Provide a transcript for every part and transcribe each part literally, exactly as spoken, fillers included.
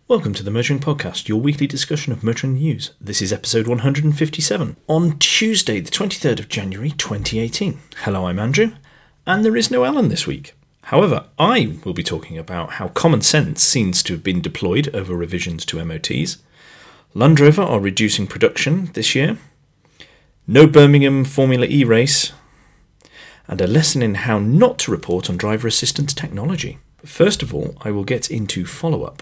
Welcome to the Motoring Podcast, your weekly discussion of motoring news. This is episode one hundred fifty-seven, on Tuesday the twenty-third of January twenty eighteen. Hello, I'm Andrew, and there is no Alan this week. However, I will be talking about how common sense seems to have been deployed over revisions to M O Ts. Land Rover are reducing production this year. No Birmingham Formula E race. And a lesson in how not to report on driver assistance technology. But first of all, I will get into follow-up.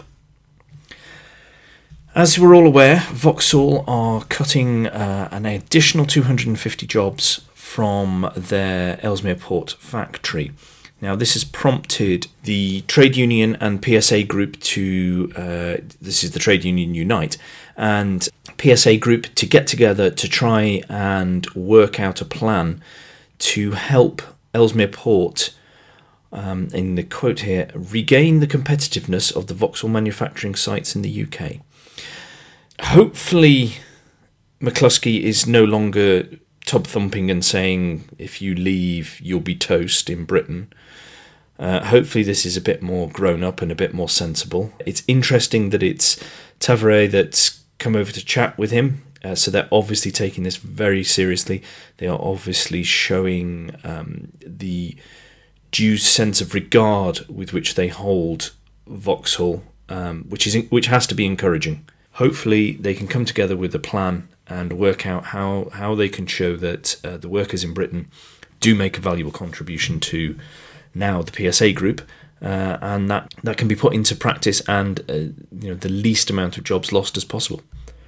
As we're all aware, Vauxhall are cutting uh, an additional two hundred fifty jobs from their Ellesmere Port factory. Now, this has prompted the trade union and P S A Group to, uh, this is the trade union Unite, and P S A Group to get together to try and work out a plan to help Ellesmere Port, um, in the quote here, regain the competitiveness of the Vauxhall manufacturing sites in the U K. Hopefully, McCluskey is no longer tub-thumping and saying, if you leave, you'll be toast in Britain. Uh, hopefully this is a bit more grown-up and a bit more sensible. It's interesting that it's Tavare that's come over to chat with him, uh, so they're obviously taking this very seriously. They are obviously showing um, the due sense of regard with which they hold Vauxhall, um, which is which has to be encouraging. Hopefully they can come together with a plan and work out how, how they can show that uh, the workers in Britain do make a valuable contribution to now the P S A Group, uh, and that, that can be put into practice and uh, you know the least amount of jobs lost as possible.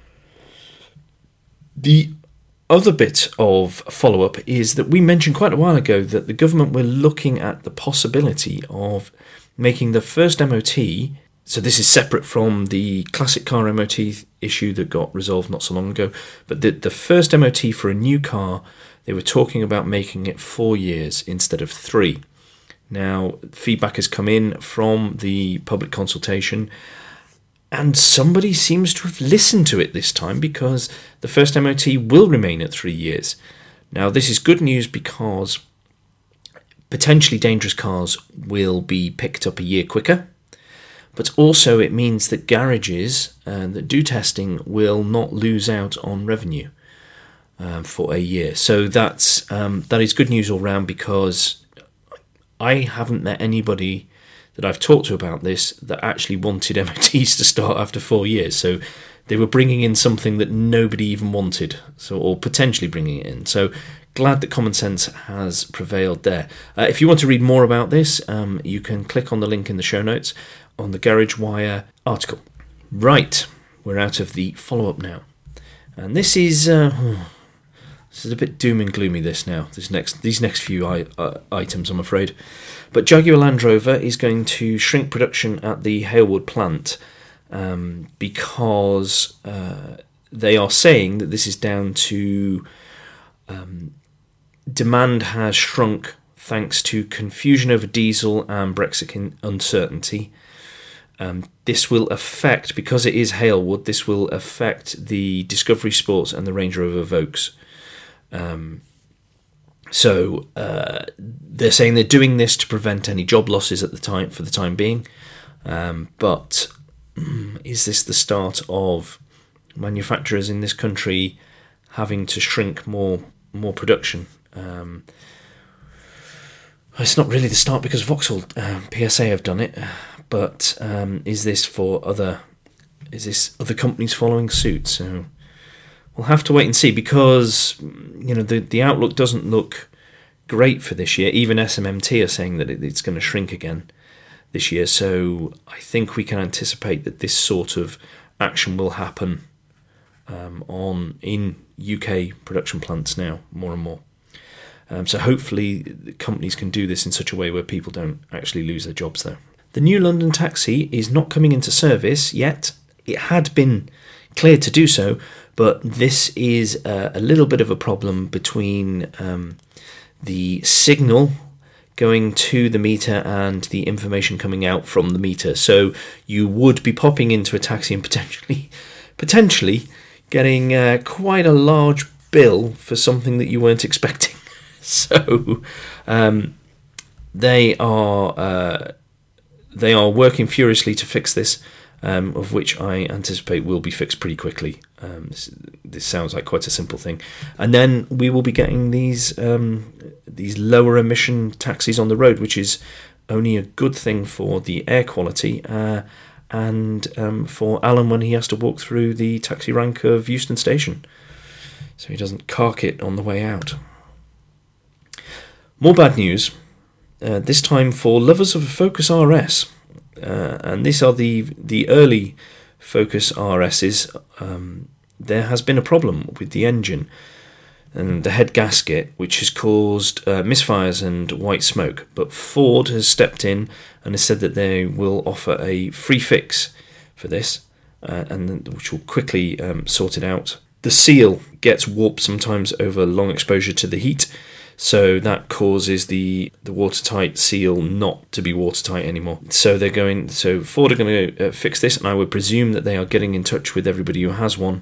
The other bit of follow-up is that we mentioned quite a while ago that the government were looking at the possibility of making the first M O T. So this is separate from the classic car M O T issue that got resolved not so long ago. But the, the first M O T for a new car, they were talking about making it four years instead of three. Now, feedback has come in from the public consultation, and somebody seems to have listened to it this time because the first M O T will remain at three years. Now, this is good news because potentially dangerous cars will be picked up a year quicker. But also it means that garages uh, that do testing will not lose out on revenue um, for a year. So that's um, that is good news all round, because I haven't met anybody that I've talked to about this that actually wanted M O Ts to start after four years. So they were bringing in something that nobody even wanted, so or potentially bringing it in. So glad that common sense has prevailed there. Uh, if you want to read more about this, um, you can click on the link in the show notes on the Garage Wire article. Right, we're out of the follow-up now. And this is uh, this is a bit doom and gloomy, this now, this next these next few I, uh, items, I'm afraid. But Jaguar Land Rover is going to shrink production at the Halewood plant um, because uh, they are saying that this is down to um, demand has shrunk thanks to confusion over diesel and Brexit uncertainty. Um, this will affect, because it is Halewood, this will affect the Discovery Sports and the Range Rover Vaux. Um, so uh, they're saying they're doing this to prevent any job losses at the time for the time being. Um, but is this the start of manufacturers in this country having to shrink more more production? Um, it's not really the start because Vauxhall uh, P S A have done it. But um, is this for other? Is this other companies following suit? So we'll have to wait and see, because you know the the outlook doesn't look great for this year. Even S M M T are saying that it, it's going to shrink again this year. So I think we can anticipate that this sort of action will happen um, on in U K production plants now more and more. Um, so hopefully the companies can do this in such a way where people don't actually lose their jobs there. The new London taxi is not coming into service yet. It had been cleared to do so, but this is a, a little bit of a problem between um, the signal going to the meter and the information coming out from the meter. So you would be popping into a taxi and potentially, potentially getting uh, quite a large bill for something that you weren't expecting. So um, they are uh, they are working furiously to fix this, um, of which I anticipate will be fixed pretty quickly. Um, this, this sounds like quite a simple thing. And then we will be getting these um, these lower emission taxis on the road, which is only a good thing for the air quality uh, and um, for Alan when he has to walk through the taxi rank of Euston Station, so he doesn't cark it on the way out. More bad news, uh, this time for lovers of a Focus R S. Uh, and these are the the early Focus R Ss. Um, there has been a problem with the engine and the head gasket, which has caused uh, misfires and white smoke. But Ford has stepped in and has said that they will offer a free fix for this, uh, and which will quickly um, sort it out. The seal gets warped sometimes over long exposure to the heat, so that causes the, the watertight seal not to be watertight anymore. So they're going. So Ford are going to uh, fix this, and I would presume that they are getting in touch with everybody who has one,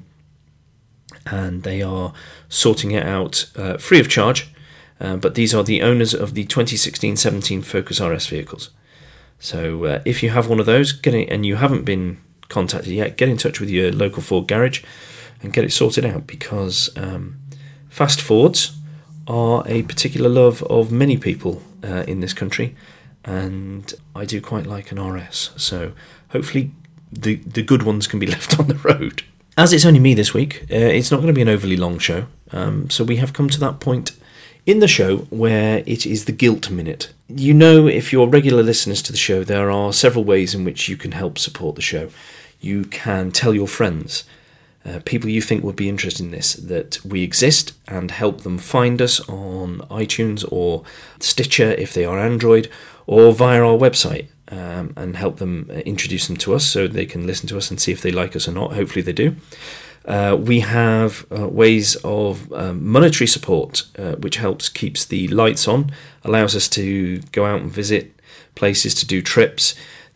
and they are sorting it out uh, free of charge. Uh, but these are the owners of the twenty sixteen seventeen Focus R S vehicles. So uh, if you have one of those, get it, and you haven't been contacted yet, get in touch with your local Ford garage and get it sorted out, because um, fast Fords are a particular love of many people uh, in this country, and I do quite like an R S, so hopefully the the good ones can be left on the road. As it's only me this week, uh, it's not going to be an overly long show, um, so we have come to that point in the show where it is the guilt minute. You know, if you're regular listeners to the show, there are several ways in which you can help support the show. You can tell your friends, Uh, people you think would be interested in this, that we exist, and help them find us on iTunes or Stitcher if they are Android, or via our website, um, and help them introduce them to us so they can listen to us and see if they like us or not. Hopefully they do. Uh, we have uh, ways of um, monetary support, uh, which helps keeps the lights on, allows us to go out and visit places, to do trips,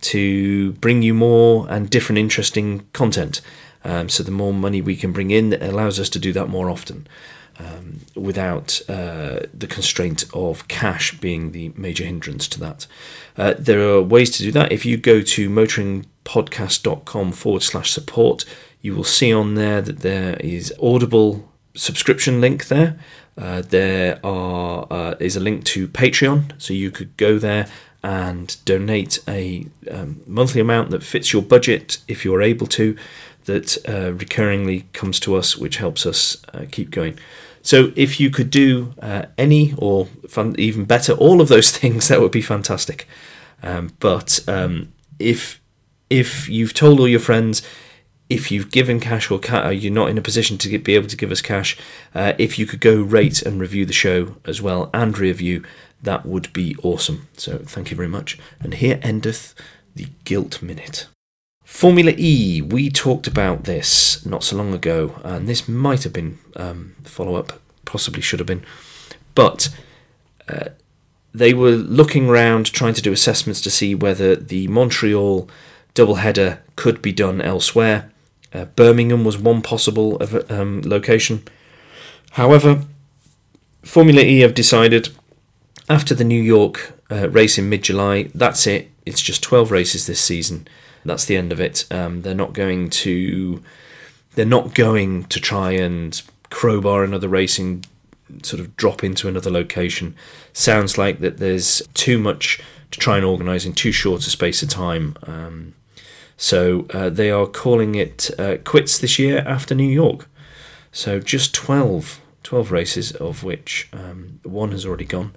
to bring you more and different interesting content. Um, so the more money we can bring in, it allows us to do that more often, um, without uh, the constraint of cash being the major hindrance to that. Uh, there are ways to do that. If you go to motoringpodcast.com forward slash support, you will see on there that there is Audible subscription link there. Uh, there are uh, is a link to Patreon, so you could go there and donate a um, monthly amount that fits your budget if you're able to, that uh, recurringly comes to us, which helps us uh, keep going. So if you could do uh, any, or fun, even better, all of those things, that would be fantastic. Um, but um, if if you've told all your friends, if you've given cash, or ca- you're not in a position to get, be able to give us cash, uh, if you could go rate and review the show as well, and review, that would be awesome. So thank you very much. And here endeth the Guilt Minute. Formula E, we talked about this not so long ago, and this might have been um, follow-up, possibly should have been, but uh, they were looking around trying to do assessments to see whether the Montreal doubleheader could be done elsewhere. Uh, Birmingham was one possible um, location. However, Formula E have decided, after the New York uh, race in mid-July, that's it. It's just twelve races this season. That's the end of it. Um, they're not going to. They're not going to try and crowbar another racing, sort of drop into another location. Sounds like that there's too much to try and organise in too short a space of time. Um, so uh, they are calling it uh, quits this year after New York. So just twelve, twelve races, of which um, one has already gone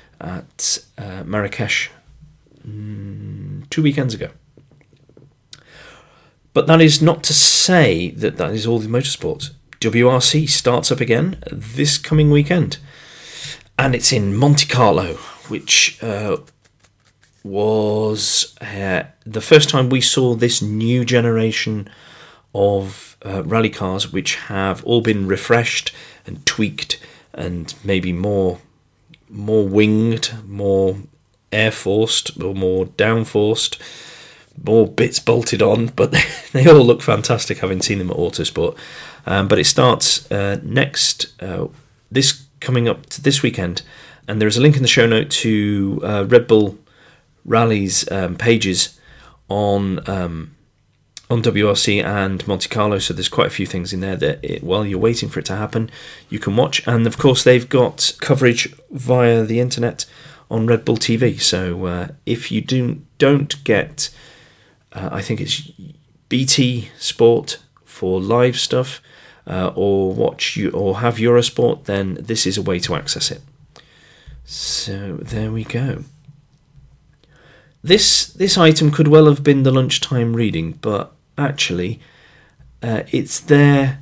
at uh, Marrakesh mm, two weekends ago. But that is not to say that that is all the motorsport. W R C starts up again this coming weekend, and it's in Monte Carlo, which uh, was uh, the first time we saw this new generation of uh, rally cars, which have all been refreshed and tweaked and maybe more more winged, more air forced, or more down forced, more bits bolted on, but they, they all look fantastic, having seen them at Autosport. Um, but it starts uh, next, uh, this coming up to this weekend, and there is a link in the show note to uh, Red Bull Rally's um, pages on um, on W R C and Monte Carlo, so there's quite a few things in there that it, while you're waiting for it to happen, you can watch. And of course they've got coverage via the internet on Red Bull T V, so uh, if you do, don't get, uh, I think it's B T Sport for live stuff, uh, or watch you or have Eurosport, then this is a way to access it. So there we go. This this item could well have been the lunchtime reading, but actually uh, it's there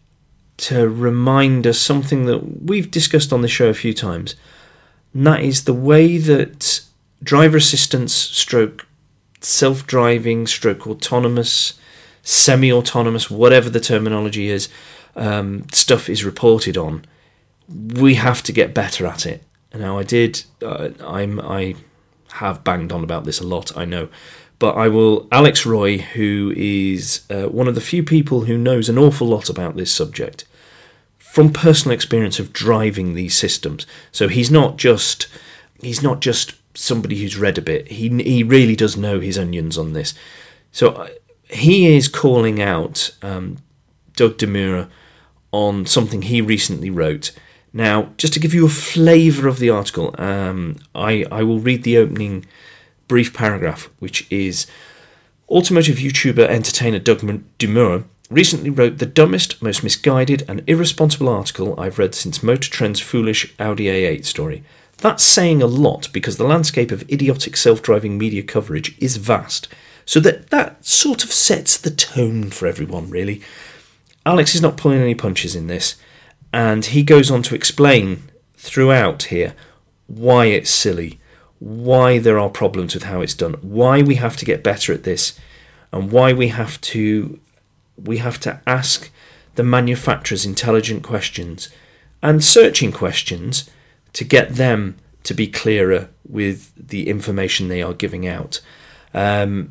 to remind us something that we've discussed on the show a few times, and that is the way that driver assistance stroke self-driving stroke autonomous, semi-autonomous, whatever the terminology is, um, stuff is reported on. We have to get better at it. Now I did uh, I'm I have banged on about this a lot, I know, but I will. Alex Roy, who is uh, one of the few people who knows an awful lot about this subject from personal experience of driving these systems. So he's not just he's not just somebody who's read a bit. He he really does know his onions on this. So uh, he is calling out um, Doug DeMuro on something he recently wrote. Now, just to give you a flavour of the article, um, I, I will read the opening brief paragraph, which is, automotive YouTuber entertainer Doug DeMuro recently wrote the dumbest, most misguided and irresponsible article I've read since Motor Trend's foolish Audi A eight story. That's saying a lot, because the landscape of idiotic self-driving media coverage is vast, so that that sort of sets the tone for everyone, really. Alex is not pulling any punches in this. And he goes on to explain throughout here why it's silly, why there are problems with how it's done, why we have to get better at this, and why we have to we have to ask the manufacturers intelligent questions and searching questions to get them to be clearer with the information they are giving out. Um,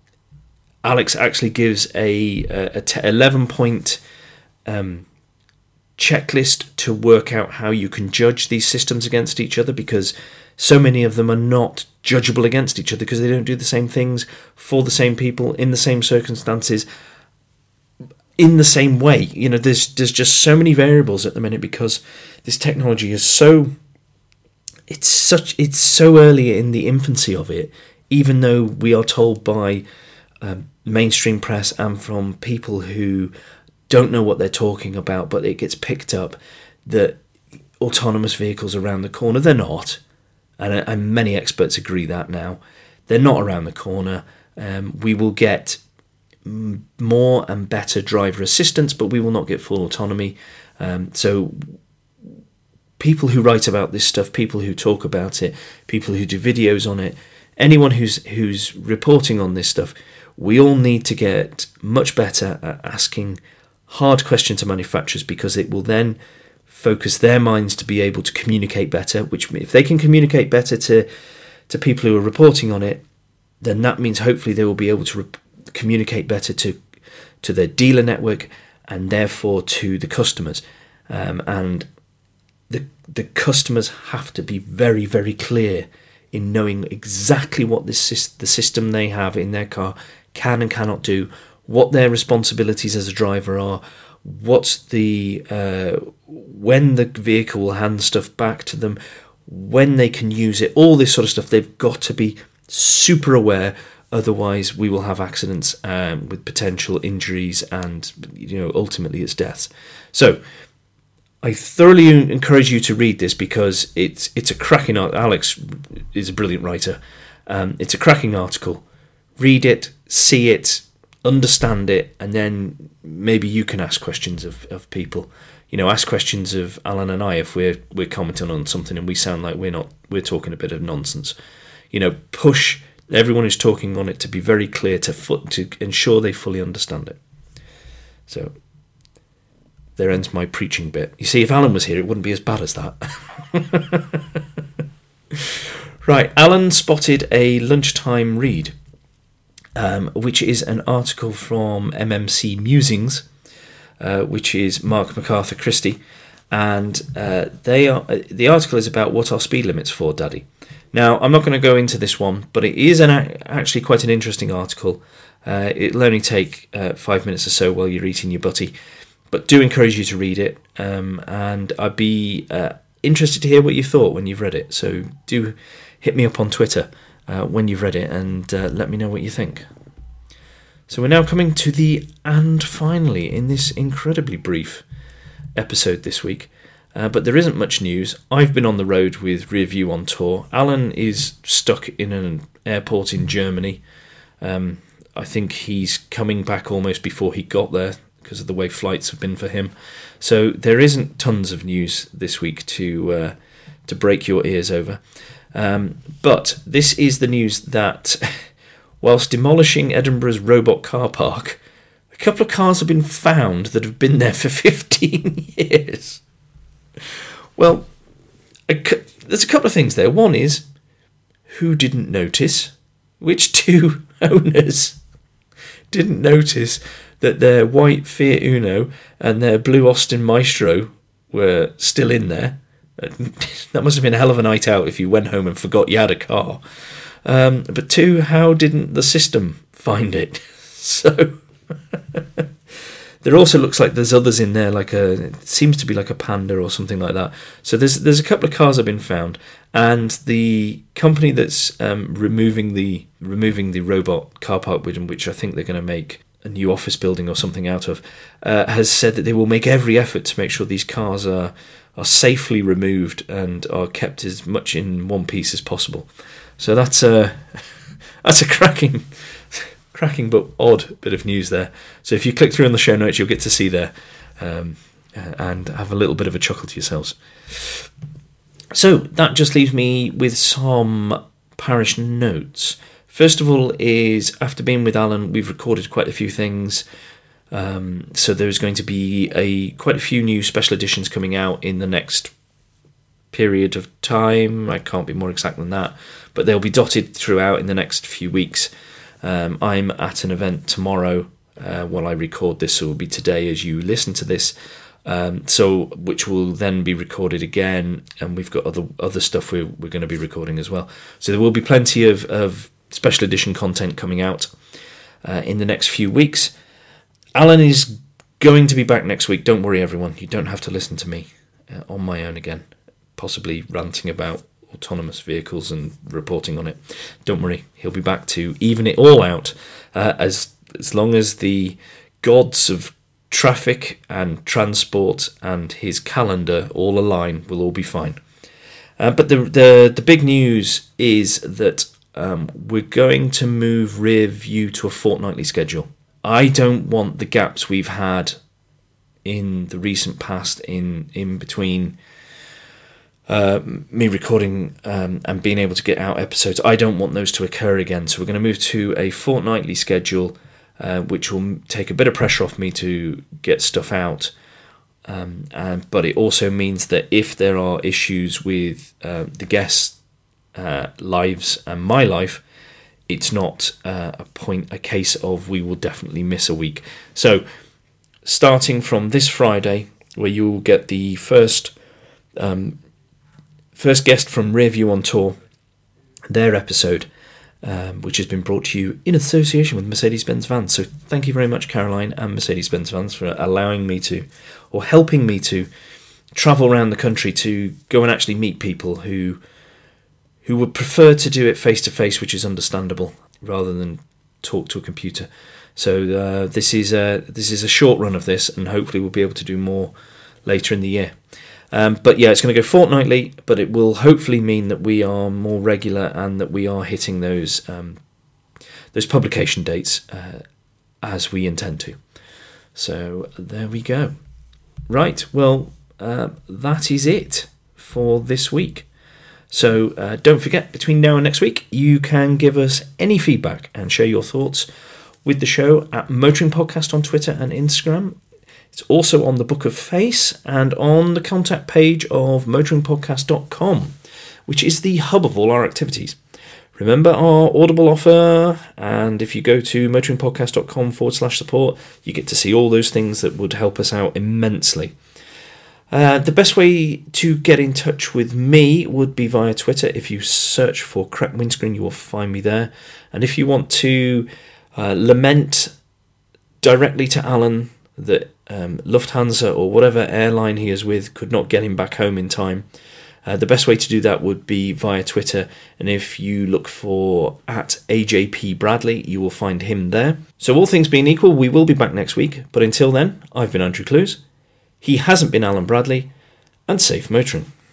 Alex actually gives a, a, a t- eleven point um, checklist to work out how you can judge these systems against each other, because so many of them are not judgeable against each other because they don't do the same things for the same people in the same circumstances in the same way. You know, there's there's just so many variables at the minute because this technology is so it's such it's so early in the infancy of it, even though we are told by um, mainstream press and from people who don't know what they're talking about, but it gets picked up that autonomous vehicles are around the corner. They're not, and, and many experts agree that now. They're not around the corner. Um, we will get m- more and better driver assistance, but we will not get full autonomy. Um, so people who write about this stuff, people who talk about it, people who do videos on it, anyone who's who's reporting on this stuff, we all need to get much better at asking hard questions to manufacturers, because it will then focus their minds to be able to communicate better, which if they can communicate better to to people who are reporting on it, then that means hopefully they will be able to re- communicate better to to their dealer network and therefore to the customers. Um, and the the customers have to be very, very clear in knowing exactly what this the system they have in their car can and cannot do, what their responsibilities as a driver are, what's the uh, when the vehicle will hand stuff back to them, when they can use it, all this sort of stuff. They've got to be super aware, otherwise we will have accidents um, with potential injuries and, you know, ultimately it's deaths. So I thoroughly encourage you to read this, because it's it's a cracking article. Alex is a brilliant writer. Um, it's a cracking article. Read it, see it, understand it, and then maybe you can ask questions of, of people. You know, ask questions of Alan and I if we're we're commenting on something and we sound like we're not we're talking a bit of nonsense. You know, push everyone who's talking on it to be very clear, to foot to ensure they fully understand it. So there ends my preaching bit. You see, if Alan was here, it wouldn't be as bad as that. Right, Alan spotted a lunchtime read, um, which is an article from M M C Musings, uh, which is Mark MacArthur Christie, and uh, they are. Uh, the article is about what are speed limits for, Daddy. Now, I'm not going to go into this one, but it is an actually quite an interesting article. Uh, it'll only take uh, five minutes or so while you're eating your butty. But do encourage you to read it, um, and I'd be uh, interested to hear what you thought when you've read it. So do hit me up on Twitter uh, when you've read it and uh, let me know what you think. So we're now coming to the and finally in this incredibly brief episode this week. Uh, but there isn't much news. I've been on the road with Rearview on tour. Alan is stuck in an airport in Germany. Um, I think he's coming back almost before he got there, because of the way flights have been for him. So there isn't tons of news this week to uh, to break your ears over. Um, but this is the news that whilst demolishing Edinburgh's robot car park, a couple of cars have been found that have been there for fifteen years. Well, a cu- there's a couple of things there. One is, who didn't notice? Which two owners didn't notice that their white Fiat Uno and their blue Austin Maestro were still in there? That must have been a hell of a night out if you went home and forgot you had a car. Um, but two, how didn't the system find it? So there also looks like there's others in there, like a it seems to be like a Panda or something like that. So there's there's a couple of cars have been found, and the company that's um, removing the removing the robot car park, which I think they're going to make a new office building or something out of, uh, has said that they will make every effort to make sure these cars are are safely removed and are kept as much in one piece as possible. So that's a that's a cracking, cracking but odd bit of news there. So if you click through on the show notes, you'll get to see there um, and have a little bit of a chuckle to yourselves. So that just leaves me with some parish notes. First of all is, after being with Alan, we've recorded quite a few things. Um, so there's going to be a quite a few new special editions coming out in the next period of time. I can't be more exact than that, but they'll be dotted throughout in the next few weeks. Um, I'm at an event tomorrow uh, while I record this, so it will be today as you listen to this. Um, so which will then be recorded again, and we've got other other stuff we're we're going to be recording as well. So there will be plenty of, of special edition content coming out uh, in the next few weeks. Alan is going to be back next week. Don't worry, everyone. You don't have to listen to me uh, on my own again, possibly ranting about autonomous vehicles and reporting on it. Don't worry. He'll be back to even it all out uh, as as long as the gods of traffic and transport and his calendar all align. We'll all be fine. Uh, but the, the, the big news is that um, we're going to move Rearview to a fortnightly schedule. I don't want the gaps we've had in the recent past in, in between uh, me recording um, and being able to get out episodes. I don't want those to occur again. So we're going to move to a fortnightly schedule, uh, which will take a bit of pressure off me to get stuff out. Um, and, but it also means that if there are issues with uh, the guests' uh, lives and my life, it's not uh, a point, a case of we will definitely miss a week. So, starting from this Friday, where you will get the first um, first guest from Rearview on Tour, their episode, um, which has been brought to you in association with Mercedes-Benz Vans. So, thank you very much, Caroline and Mercedes-Benz Vans, for allowing me to, or helping me to, travel around the country to go and actually meet people who. who would prefer to do it face-to-face, which is understandable, rather than talk to a computer. So uh, this is a, this is a short run of this, and hopefully we'll be able to do more later in the year. Um, but yeah, it's going to go fortnightly, but it will hopefully mean that we are more regular and that we are hitting those um, those publication dates uh, as we intend to. So there we go. Right, well, uh, that is it for this week. So uh, don't forget, between now and next week, you can give us any feedback and share your thoughts with the show at Motoring Podcast on Twitter and Instagram. It's also on the Book of Face and on the contact page of motoring podcast dot com, which is the hub of all our activities. Remember our Audible offer, and if you go to motoring podcast dot com forward slash support, you get to see all those things that would help us out immensely. Uh, the best way to get in touch with me would be via Twitter. If you search for Cracked Windscreen, you will find me there. And if you want to Uh, lament directly to Alan that um, Lufthansa or whatever airline he is with could not get him back home in time. Uh, the best way to do that would be via Twitter, and if you look for at A J P Bradley, you will find him there. So all things being equal, we will be back next week, but until then, I've been Andrew Clues, he hasn't been Alan Bradley, and safe motoring.